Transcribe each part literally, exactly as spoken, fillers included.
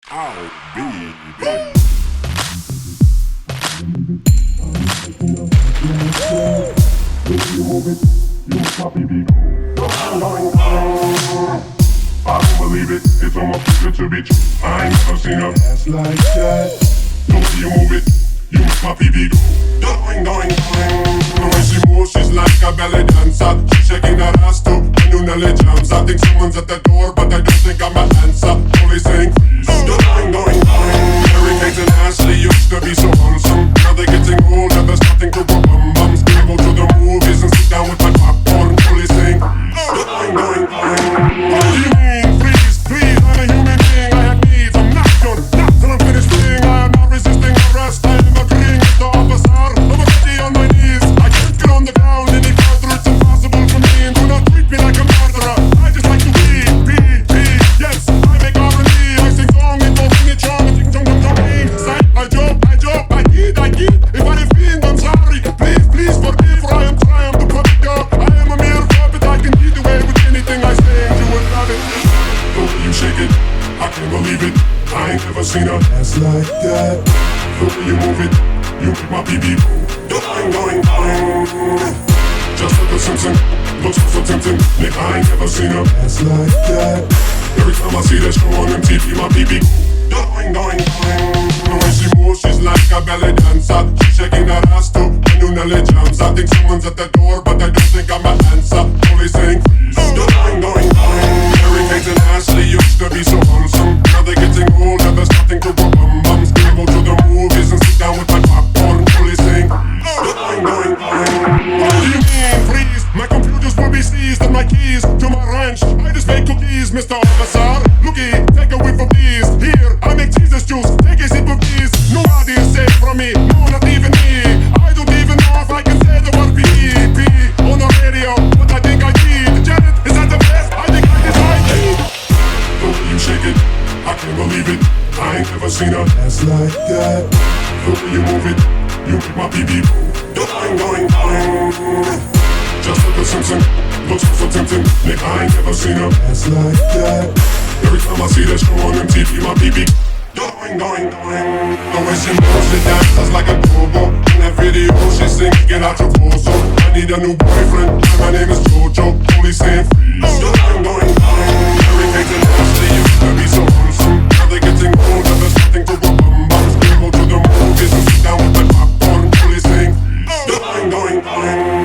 Oh, baby. If you move it, you must not be beat. I don't believe it, it's almost too good to be true. I ain't never seen a ass like that. Don't see you move it, you must not be beat. Going, going, going. The way she moves, she's like a belly dancer. She's shaking that ass too, and you nearly jumps. I think someone's at the door, but I don't think I'm an answer. Only saying freeze. Going, going, going. Mary Kate and Ashley used to be so wholesome. Now they're getting older, there's nothing to rub bum bums. I go to the movies and sit down with my popcorn. Only saying freeze. Going, going, going. What do you mean, please, please? I'm a human being, I have needs. I'm not done, not till I'm finished being. I am not resisting arrest, I am agreeing with the officer. I'm already on my knees, I can't get on the ground any further. It's impossible for me, and do not treat me like a murderer. I just like to be, be, be. Yes, I make R and B, I sing song and go sing it, charm, sing song, song, song, sing. Say, I joke, I joke, I eat, I eat. If I offend, I'm sorry. Please, please forgive, for I am trying to put it up. I am a mere puppet, I can get away with anything I say, and you will love it. The way you shake it, I can't believe it. I ain't never seen a ass like that. The way you move it, you make my pee-pee going, going, going. Just like the Simpson, looks so tempting. Nick, I ain't never seen a ass like that. Every time I see that show on M T V, my pee-pee going, going, going. The way she moves, she's like a belly dancer. She's shaking that ass too, and you nearly jumps. I think someone's at the door, but I don't think I'm an answer. Only saying freeze. Going, going, going. Mary Kate and Ashley used to be so wholesome. Now they're getting older, there's nothing to rub bum bums. I go to the movies and sit down with my popcorn. Only saying going, going, going. What do you mean, please? My computers will be seized and my keys to my ranch. I just make cookies, Mister Officer. Looky, take a whiff of these. Here, I make Jesus juice. Take a sip of these. Nobody is safe from me. No, not even me. I don't even know if I can say the word P P on the radio. But I think I did. Janet, is that the best? I think I decided. The way you shake it, I can't believe it. I ain't never seen a ass like that. The way you move it, you make my pee-pee going, going, going. Just like the Simpson, looks so tempting. Nick, I ain't never seen a ass like that. Every time I see that show on M T V, my pee-pee going, going, going. The way she moves, she dances like a go-go. In that video, she sings, get out your torso. I need a new boyfriend, and my name is Jojo. Only saying freeze. Going, going, going. Mary Kate and Ashley used to be so wholesome. Now they're getting older, there's nothing to rub bum bums. We go to the movies and sit down with my popcorn. Only saying going, going, going.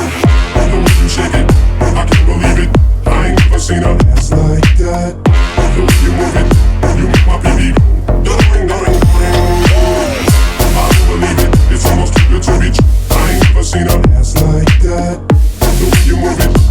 The way you shake it, I can't believe it. I ain't never seen a ass like that. The way you move it, you make my pee-pee going, going, going. I don't believe it, it's almost too good to be true. I ain't never seen a ass like that. The way you move it.